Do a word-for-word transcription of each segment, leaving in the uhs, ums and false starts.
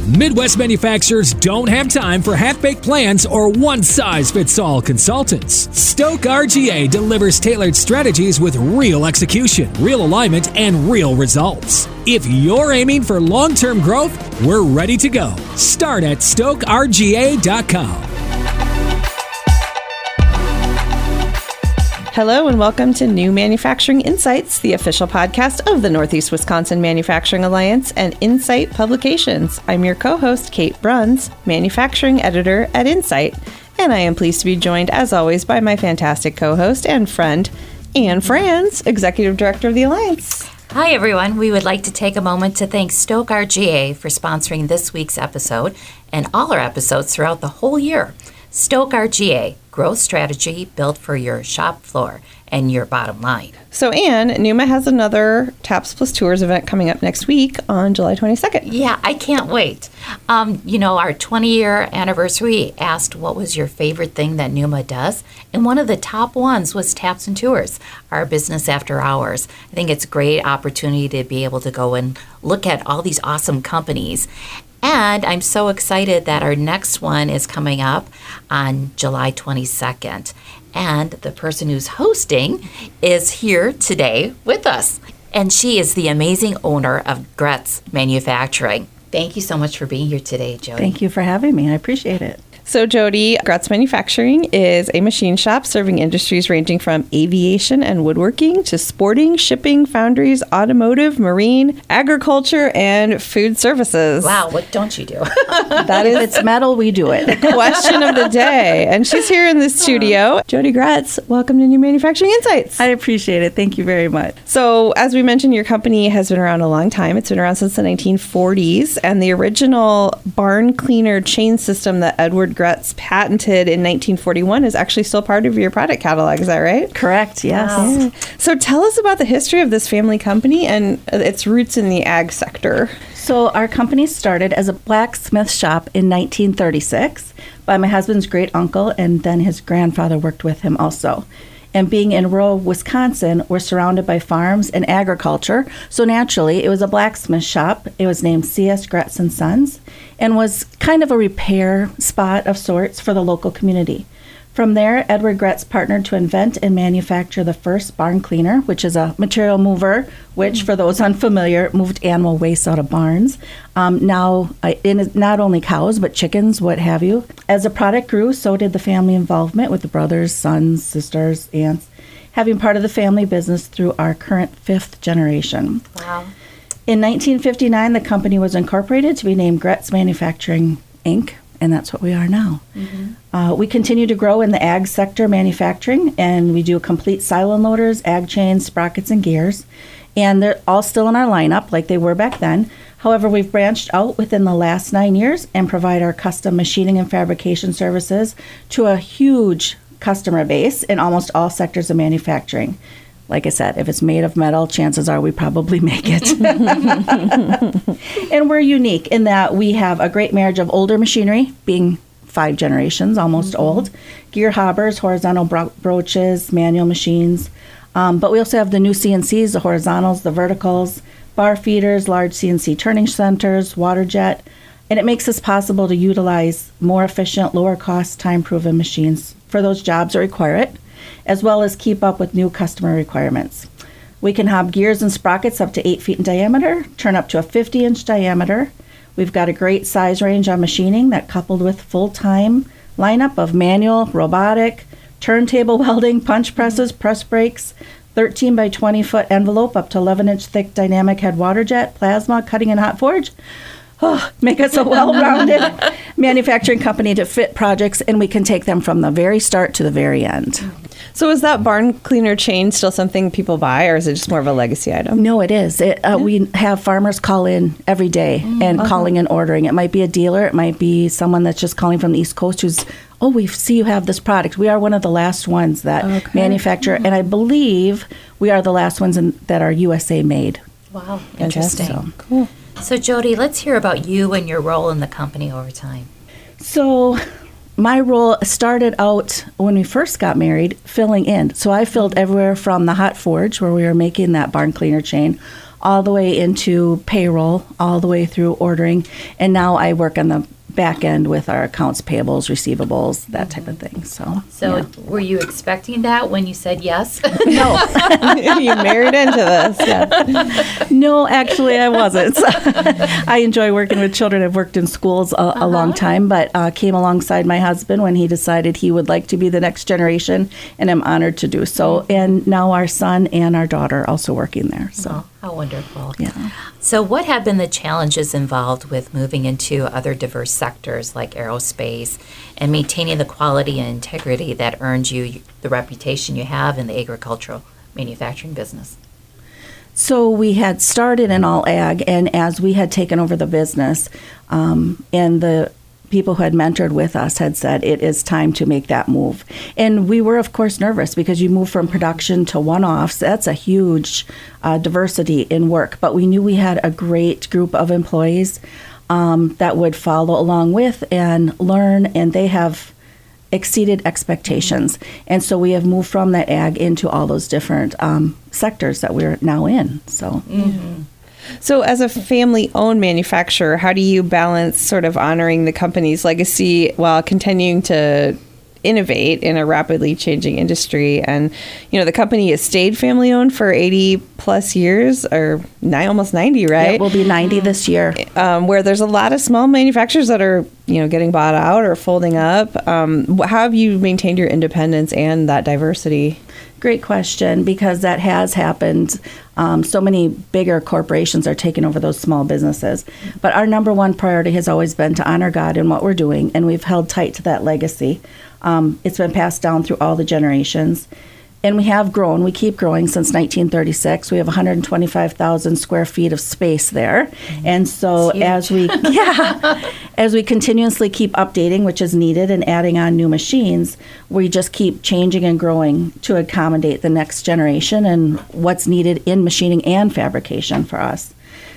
Midwest manufacturers don't have time for half-baked plans or one-size-fits-all consultants. Stoke R G A delivers tailored strategies with real execution, real alignment, and real results. If you're aiming for long-term growth, we're ready to go. Start at stoke r g a dot com. Hello and welcome to New Manufacturing Insights, the official podcast of the Northeast Wisconsin Manufacturing Alliance and Insight Publications. I'm your co-host, Kate Bruns, manufacturing editor at Insight, and I am pleased to be joined, as always, by my fantastic co-host and friend, Anne Franz, executive director of the Alliance. Hi, everyone. We would like to take a moment to thank Stoke R G A for sponsoring this week's episode and all our episodes throughout the whole year. Stoke R G A, growth strategy built for your shop floor and your bottom line. So, Anne, Numa has another Taps Plus Tours event coming up next week on July twenty-second. Yeah, I can't wait. Um, you know, our twenty-year anniversary asked what was your favorite thing that Numa does, and one of the top ones was Taps and Tours, our business after hours. I think it's a great opportunity to be able to go and look at all these awesome companies. And I'm so excited that our next one is coming up on July twenty-second. And the person who's hosting is here today with us. And she is the amazing owner of Gretz Manufacturing. Thank you so much for being here today, Jody. Thank you for having me. I appreciate it. So, Jody, Gretz Manufacturing is a machine shop serving industries ranging from aviation and woodworking to sporting, shipping, foundries, automotive, marine, agriculture, and food services. Wow, what don't you do? That is, if it's metal, we do it. Question of the day. And she's here in the studio. Jody Gretz, welcome to New Manufacturing Insights. I appreciate it. Thank you very much. So, as we mentioned, your company has been around a long time. It's been around since the nineteen forties. And the original barn cleaner chain system that Edward Gretz patented in nineteen forty-one is actually still part of your product catalog. Is that right? Correct, yes. Wow. Yeah. So tell us about the history of this family company and its roots in the ag sector. So our company started as a blacksmith shop in nineteen thirty-six by my husband's great uncle, and then his grandfather worked with him also. And being in rural Wisconsin, we're surrounded by farms and agriculture. So naturally, it was a blacksmith shop. It was named C S Gretz and Sons and was kind of a repair spot of sorts for the local community. From there, Edward Gretz partnered to invent and manufacture the first barn cleaner, which is a material mover, which, for those unfamiliar, moved animal waste out of barns. Um, now, uh, in not only cows, but chickens, what have you. As the product grew, so did the family involvement with the brothers, sons, sisters, aunts, having part of the family business through our current fifth generation. Wow. In nineteen fifty-nine, the company was incorporated to be named Gretz Manufacturing, Incorporated, and that's what we are now. Mm-hmm. Uh, we continue to grow in the ag sector manufacturing, and we do complete silo loaders, ag chains, sprockets, and gears. And they're all still in our lineup like they were back then. However, we've branched out within the last nine years and provide our custom machining and fabrication services to a huge customer base in almost all sectors of manufacturing. Like I said, if it's made of metal, chances are we probably make it. And we're unique in that we have a great marriage of older machinery, being five generations, almost mm-hmm. old, gear hoppers, horizontal bro- broaches, manual machines. Um, but we also have the new C N Cs, the horizontals, the verticals, bar feeders, large C N C turning centers, water jet. And it makes us possible to utilize more efficient, lower cost, time-proven machines for those jobs that require it, as well as keep up with new customer requirements. We can have gears and sprockets up to eight feet in diameter, turn up to a fifty inch diameter. We've got a great size range on machining that, coupled with full-time lineup of manual, robotic, turntable welding, punch presses, press brakes, thirteen by twenty foot envelope up to eleven inch thick dynamic head water jet, plasma, cutting and hot forge. Oh, make us a well-rounded manufacturing company to fit projects, and we can take them from the very start to the very end. So is that barn cleaner chain still something people buy, or is it just more of a legacy item? No, it is. It, uh, yeah. We have farmers call in every day mm, and uh-huh. calling and ordering. It might be a dealer. It might be someone that's just calling from the East Coast who's, oh, we see you have this product. We are one of the last ones that okay. manufacture, mm-hmm. and I believe we are the last ones in, that are U S A made. Wow, interesting. So, cool. So, Jody, let's hear about you and your role in the company over time. So my role started out when we first got married, filling in. So I filled everywhere from the hot forge, where we were making that barn cleaner chain, all the way into payroll, all the way through ordering. And now I work on the back end with our accounts payables, receivables, that type of thing. So, So yeah. were you expecting that when you said yes? No. You married into this. Yeah. No, actually, I wasn't. I enjoy working with children. I've worked in schools a, a long time, but uh, came alongside my husband when he decided he would like to be the next generation, and I'm honored to do so. And now our son and our daughter are also working there. So, Oh, how wonderful. yeah. So what have been the challenges involved with moving into other diverse sectors like aerospace and maintaining the quality and integrity that earned you the reputation you have in the agricultural manufacturing business? So we had started in all ag, and as we had taken over the business, um, and the people who had mentored with us had said it is time to make that move. And we were, of course, nervous because you move from production to one-offs. That's a huge uh, diversity in work. But we knew we had a great group of employees um, that would follow along with and learn, and they have exceeded expectations. And so we have moved from that ag into all those different um, sectors that we're now in. So. Mm-hmm. So as a family-owned manufacturer, how do you balance sort of honoring the company's legacy while continuing to innovate in a rapidly changing industry? And, you know, the company has stayed family-owned for eighty plus years, or nine, almost ninety, right? Yeah, we'll be ninety this year. Um, where there's a lot of small manufacturers that are, you know, getting bought out or folding up. Um, how have you maintained your independence and that diversity? Great question, because that has happened. Um, so many bigger corporations are taking over those small businesses. But our number one priority has always been to honor God in what we're doing, and we've held tight to that legacy. Um, it's been passed down through all the generations. And we have grown. We keep growing since nineteen thirty-six. We have one hundred twenty-five thousand square feet of space there. And so as we yeah, as we continuously keep updating, which is needed, and adding on new machines, we just keep changing and growing to accommodate the next generation and what's needed in machining and fabrication for us.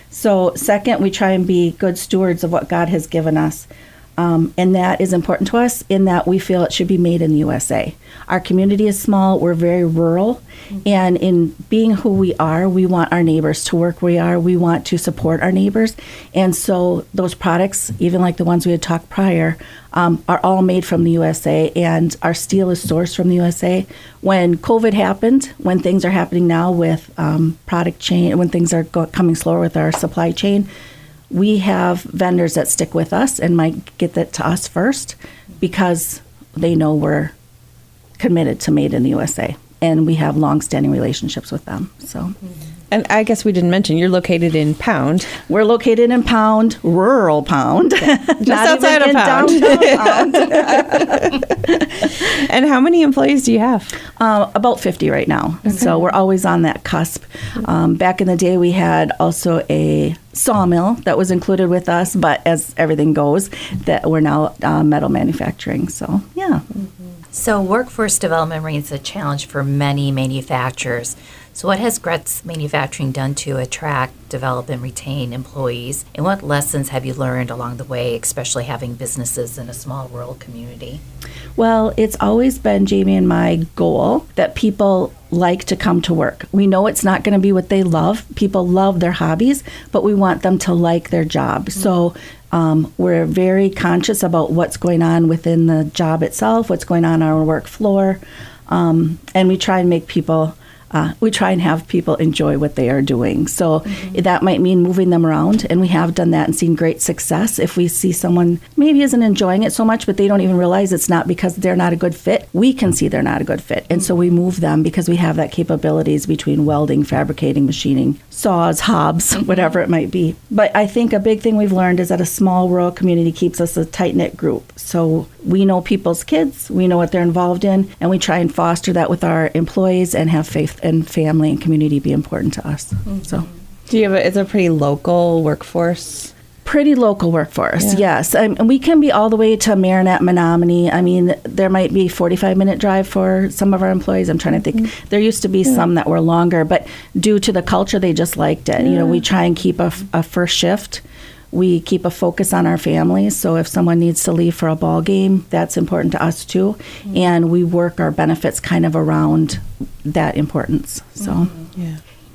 So second, we try and be good stewards of what God has given us. Um, and that is important to us in that we feel it should be made in the U S A. Our community is small, we're very rural, and in being who we are, we want our neighbors to work where we are, we want to support our neighbors, and so those products, even like the ones we had talked prior, um, are all made from the U S A, and our steel is sourced from the U S A. When COVID happened, when things are happening now with um, product chain, when things are go- coming slower with our supply chain, we have vendors that stick with us and might get that to us first because they know we're committed to made in the U S A, and we have long-standing relationships with them. So, And I guess we didn't mention, you're located in Pound. we're located in Pound, rural Pound, just outside of Pound. And how many employees do you have? Uh, about fifty right now. Okay. So we're always on that cusp. Um, back in the day, we had also a sawmill that was included with us, but as everything goes, that we're now uh, metal manufacturing. So, yeah. So workforce development remains a challenge for many manufacturers. So what has Gretz Manufacturing done to attract, develop, and retain employees? And what lessons have you learned along the way, especially having businesses in a small rural community? Well, it's always been, Jamie, and my goal that people like to come to work. We know it's not going to be what they love. People love their hobbies, but we want them to like their job. Mm-hmm. So um, we're very conscious about what's going on within the job itself, what's going on on our work floor, um, and we try and make people Uh, we try and have people enjoy what they are doing. So mm-hmm. that might mean moving them around, and we have done that and seen great success. If we see someone maybe isn't enjoying it so much, but they don't even realize it's not because they're not a good fit, we can see they're not a good fit. And mm-hmm. so we move them because we have that capabilities between welding, fabricating, machining, saws, hobs, mm-hmm. whatever it might be. But I think a big thing we've learned is that a small rural community keeps us a tight-knit group. So we know people's kids, we know what they're involved in, and we try and foster that with our employees and have faith and family and community be important to us. Mm-hmm. So, do you have a, it's a pretty local workforce? Pretty local workforce, yeah. yes. Um, and we can be all the way to Marinette, Menominee. I mean, there might be forty-five minute drive for some of our employees. I'm trying to think. Mm-hmm. There used to be yeah. some that were longer, but due to the culture, they just liked it. Yeah. You know, we try and keep a, a first shift. We keep a focus on our families. So if someone needs to leave for a ball game, that's important to us too. Mm-hmm. And we work our benefits kind of around that importance. So, mm-hmm. yeah.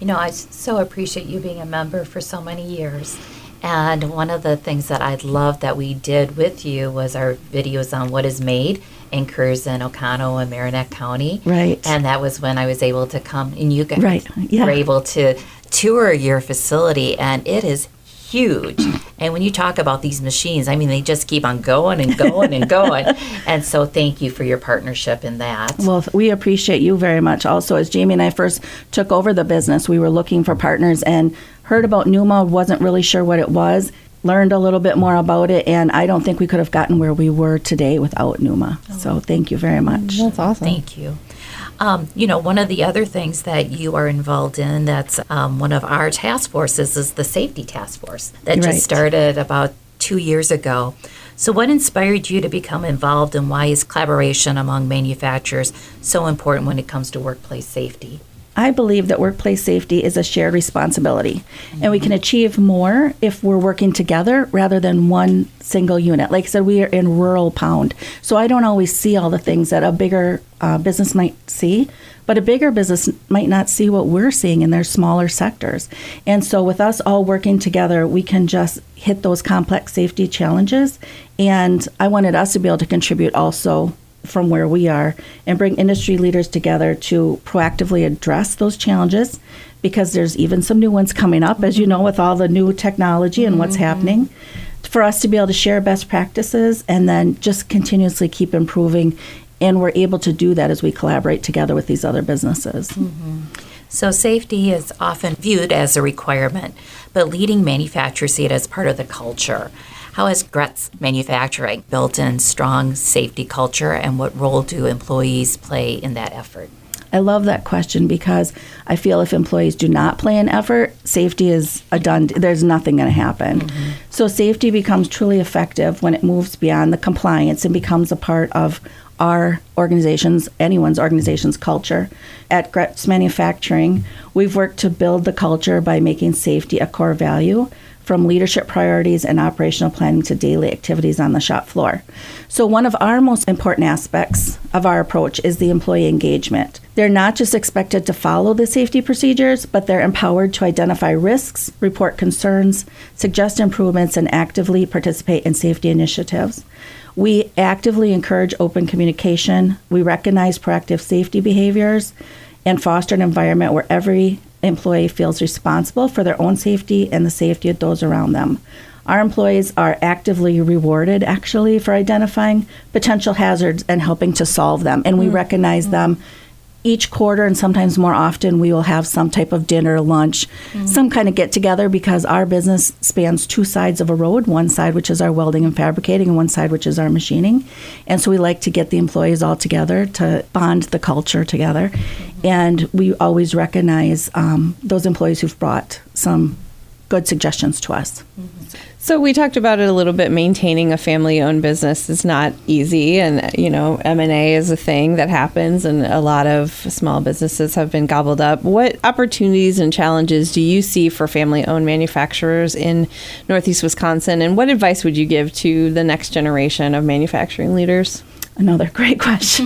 You know, I so appreciate you being a member for so many years. And one of the things that I loved that we did with you was our videos on what is made in Curzon, Oconto, and Marinette County. Right. And that was when I was able to come, and you guys right. yeah. were able to tour your facility, and it is huge. And when you talk about these machines, I mean, they just keep on going and going and going. And so thank you for your partnership in that. Well, we appreciate you very much. Also, as Jamie and I first took over the business, we were looking for partners and heard about Numa, wasn't really sure what it was, learned a little bit more about it, and I don't think we could have gotten where we were today without Numa. Oh. So thank you very much. That's awesome. Thank you. Um, you know, one of the other things that you are involved in that's um, one of our task forces is the safety task force that right. just started about two years ago. So what inspired you to become involved, and why is collaboration among manufacturers so important when it comes to workplace safety? I believe that workplace safety is a shared responsibility, mm-hmm. and we can achieve more if we're working together rather than one single unit. Like I said, we are in rural Pound, so I don't always see all the things that a bigger uh, business might see, but a bigger business might not see what we're seeing in their smaller sectors. And so with us all working together, we can just hit those complex safety challenges, and I wanted us to be able to contribute also from where we are and bring industry leaders together to proactively address those challenges, because there's even some new ones coming up, as you know, with all the new technology and what's mm-hmm. happening, for us to be able to share best practices and then just continuously keep improving. And we're able to do that as we collaborate together with these other businesses. Mm-hmm. So safety is often viewed as a requirement, but leading manufacturers see it as part of the culture. How has Gretz Manufacturing built in strong safety culture, and what role do employees play in that effort? I love that question, because I feel if employees do not play an effort, safety is a done, there's nothing going to happen. Mm-hmm. So safety becomes truly effective when it moves beyond the compliance and becomes a part of our organization's, anyone's organization's culture. At Gretz Manufacturing, we've worked to build the culture by making safety a core value, from leadership priorities and operational planning to daily activities on the shop floor. So one of our most important aspects of our approach is the employee engagement. They're not just expected to follow the safety procedures, but they're empowered to identify risks, report concerns, suggest improvements, and actively participate in safety initiatives. We actively encourage open communication. We recognize proactive safety behaviors and foster an environment where every employee feels responsible for their own safety and the safety of those around them. Our employees are actively rewarded, actually, for identifying potential hazards and helping to solve them. And we mm-hmm. recognize mm-hmm. them each quarter, and sometimes more often we will have some type of dinner, lunch, mm-hmm. some kind of get-together, because our business spans two sides of a road, one side which is our welding and fabricating, and one side which is our machining. And so we like to get the employees all together to bond the culture together. Mm-hmm. And we always recognize um, those employees who've brought some good suggestions to us. Mm-hmm. So we talked about it a little bit. Maintaining a family-owned business is not easy, and you know, M and A is a thing that happens, and a lot of small businesses have been gobbled up. What opportunities and challenges do you see for family-owned manufacturers in Northeast Wisconsin, and what advice would you give to the next generation of manufacturing leaders? Another great question.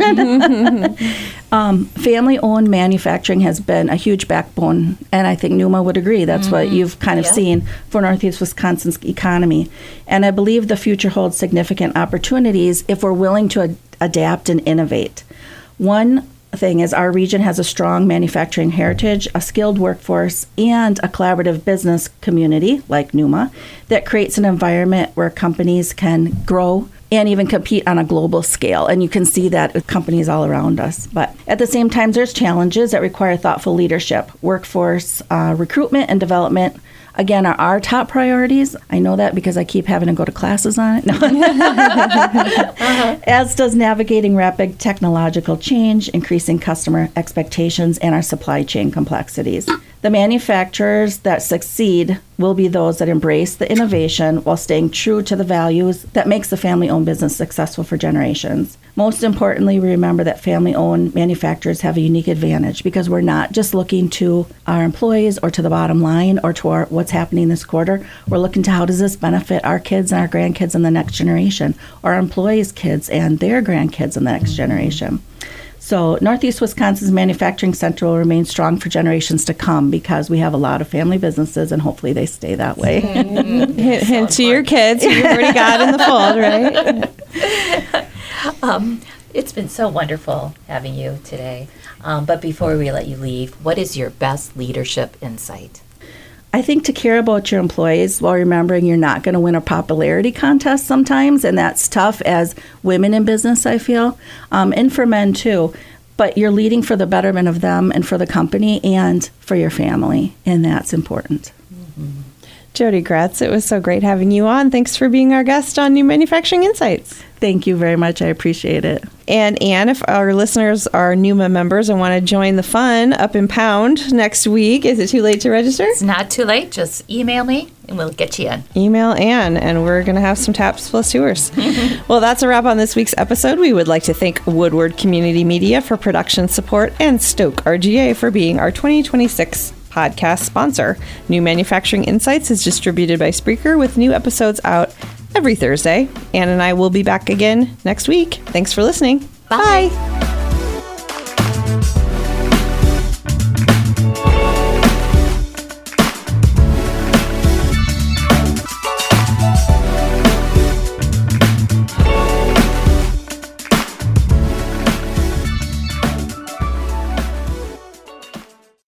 um, family-owned manufacturing has been a huge backbone, and I think Numa would agree. That's mm-hmm. what you've kind of yeah. seen for Northeast Wisconsin's economy. And I believe the future holds significant opportunities if we're willing to ad- adapt and innovate. One thing is our region has a strong manufacturing heritage, a skilled workforce, and a collaborative business community like Numa that creates an environment where companies can grow and even compete on a global scale. And you can see that with companies all around us. But at the same time, there's challenges that require thoughtful leadership. Workforce uh, recruitment and development, again, are our top priorities. I know that because I keep having to go to classes on it. No. uh-huh. As does navigating rapid technological change, increasing customer expectations, and our supply chain complexities. The manufacturers that succeed will be those that embrace the innovation while staying true to the values that makes the family-owned business successful for generations. Most importantly, we remember that family-owned manufacturers have a unique advantage because we're not just looking to our employees or to the bottom line or to our, what's happening this quarter. We're looking to how does this benefit our kids and our grandkids in the next generation, or our employees' kids and their grandkids in the next mm-hmm. generation. So Northeast Wisconsin's manufacturing sector will remain strong for generations to come because we have a lot of family businesses, and hopefully they stay that way. Mm-hmm. hint, hint to your kids who you've already got in the fold, right? Um, it's been so wonderful having you today. Um, but before we let you leave, what is your best leadership insight? I think to care about your employees while remembering you're not going to win a popularity contest sometimes, and that's tough as women in business, I feel, um, and for men too. But you're leading for the betterment of them and for the company and for your family, and that's important. Mm-hmm. Jody Gratz, it was so great having you on. Thanks for being our guest on New Manufacturing Insights. Thank you very much. I appreciate it. And Ann, if our listeners are N U M A members and want to join the fun up in Pound next week, is it too late to register? It's not too late. Just email me and we'll get you in. Email Ann, and we're going to have some Taps Plus tours. Well, that's a wrap on this week's episode. We would like to thank Woodward Community Media for production support and Stoke R G A for being our twenty twenty-six podcast sponsor. New Manufacturing Insights is distributed by Spreaker with new episodes out every Thursday. Ann and I will be back again next week. Thanks for listening. Bye. Bye.